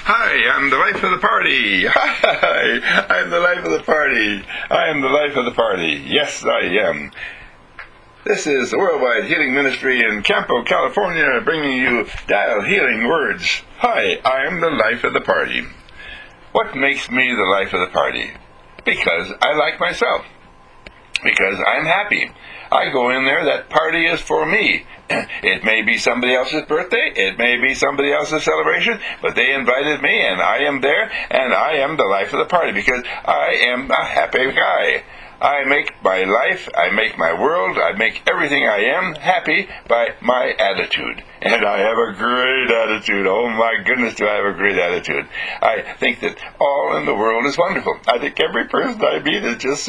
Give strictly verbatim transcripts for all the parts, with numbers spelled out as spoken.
Hi, I'm the life of the party. Hi, I'm the life of the party. I am the life of the party. Yes, I am. This is the Worldwide Healing Ministry in Campo, California, bringing you Dial Healing Words. Hi, I am the life of the party. What makes me the life of the party? Because I like myself. Because I'm happy. I go in there, that party is for me. It may be somebody else's birthday, it may be somebody else's celebration, but they invited me and I am there, and I am the life of the party because I am a happy guy. I make my life, I make my world, I make everything I am happy by my attitude. And I have a great attitude. Oh my goodness, do I have a great attitude. I think that all in the world is wonderful. I think every person I meet is just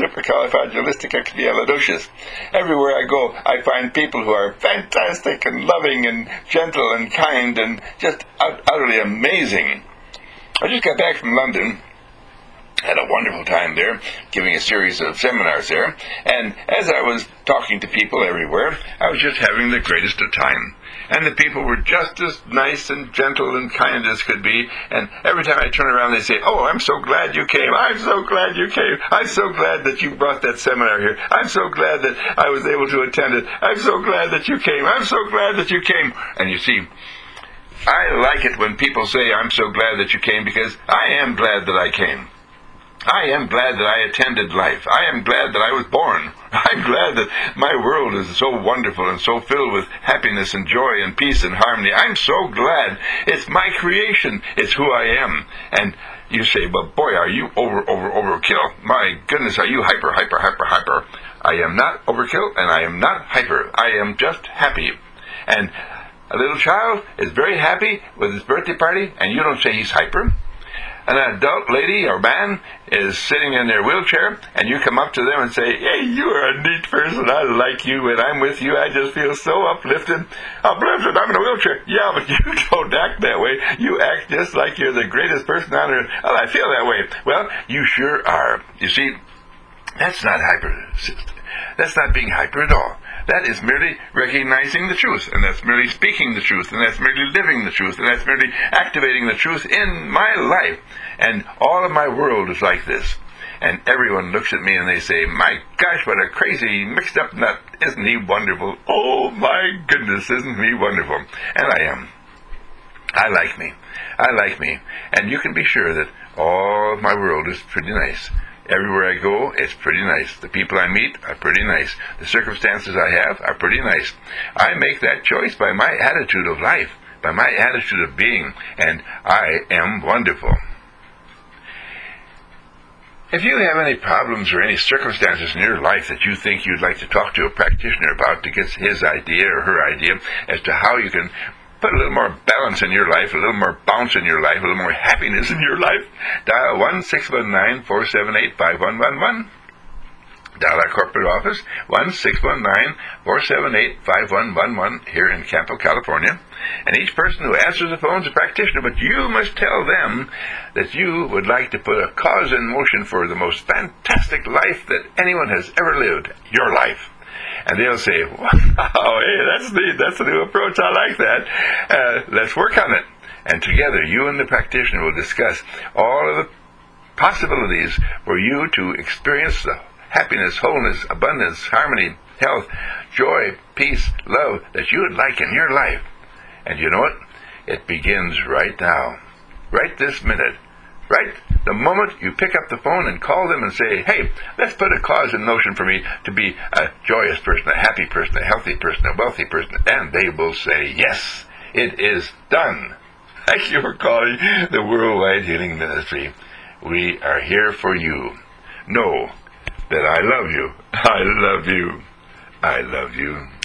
supercalifragilisticexpialidocious. Everywhere I go, I find people who are fantastic and loving and gentle and kind and just ut- utterly amazing. I just got back from London. Had a wonderful time there, giving a series of seminars there, and as I was talking to people everywhere, I was just having the greatest of time. And the people were just as nice and gentle and kind as could be, and every time I turn around they say, "Oh, I'm so glad you came, I'm so glad you came, I'm so glad that you brought that seminar here, I'm so glad that I was able to attend it, I'm so glad that you came, I'm so glad that you came." And you see, I like it when people say, "I'm so glad that you came," because I am glad that I came. I am glad that I attended life. I am glad that I was born. I'm glad that my world is so wonderful and so filled with happiness and joy and peace and harmony. I'm so glad. It's my creation. It's who I am. And you say, "But boy, are you over, over, overkill. My goodness, are you hyper, hyper, hyper, hyper." I am not overkill and I am not hyper. I am just happy. And a little child is very happy with his birthday party, and you don't say he's hyper. An adult lady or man is sitting in their wheelchair, and you come up to them and say, "Hey, you are a neat person. I like you. When I'm with you, I just feel so uplifted." Uplifted? I'm in a wheelchair. Yeah, but you don't act that way. You act just like you're the greatest person on earth. "Oh, I feel that way." Well, you sure are. You see, that's not hyper. That's not being hyper at all. That is merely recognizing the truth, and that's merely speaking the truth, and that's merely living the truth, and that's merely activating the truth in my life. And all of my world is like this. And everyone looks at me and they say, "My gosh, what a crazy, mixed up nut. Isn't he wonderful? Oh my goodness, isn't he wonderful?" And I am. I like me. I like me. And you can be sure that all of my world is pretty nice. Everywhere I go, it's pretty nice. The people I meet are pretty nice. The circumstances I have are pretty nice. I make that choice by my attitude of life, by my attitude of being, and I am wonderful. If you have any problems or any circumstances in your life that you think you'd like to talk to a practitioner about to get his idea or her idea as to how you can put a little more balance in your life, a little more bounce in your life, a little more happiness in your life, dial one six one nine, four seven eight, five one one one. Dial our corporate office, one six one nine, four seven eight, five one one one, here in Campo, California. And each person who answers the phone is a practitioner, but you must tell them that you would like to put a cause in motion for the most fantastic life that anyone has ever lived, your life. And they'll say, "Wow, hey, that's neat. That's a new approach. I like that. Uh, let's work on it." And together, you and the practitioner will discuss all of the possibilities for you to experience the happiness, wholeness, abundance, harmony, health, joy, peace, love that you would like in your life. And you know what? It begins right now, right this minute. Right the moment you pick up the phone and call them and say, "Hey, let's put a cause in motion for me to be a joyous person, a happy person, a healthy person, a wealthy person," and they will say, "Yes, it is done." Thank you for calling the Worldwide Healing Ministry. We are here for you. Know that I love you. I love you. I love you.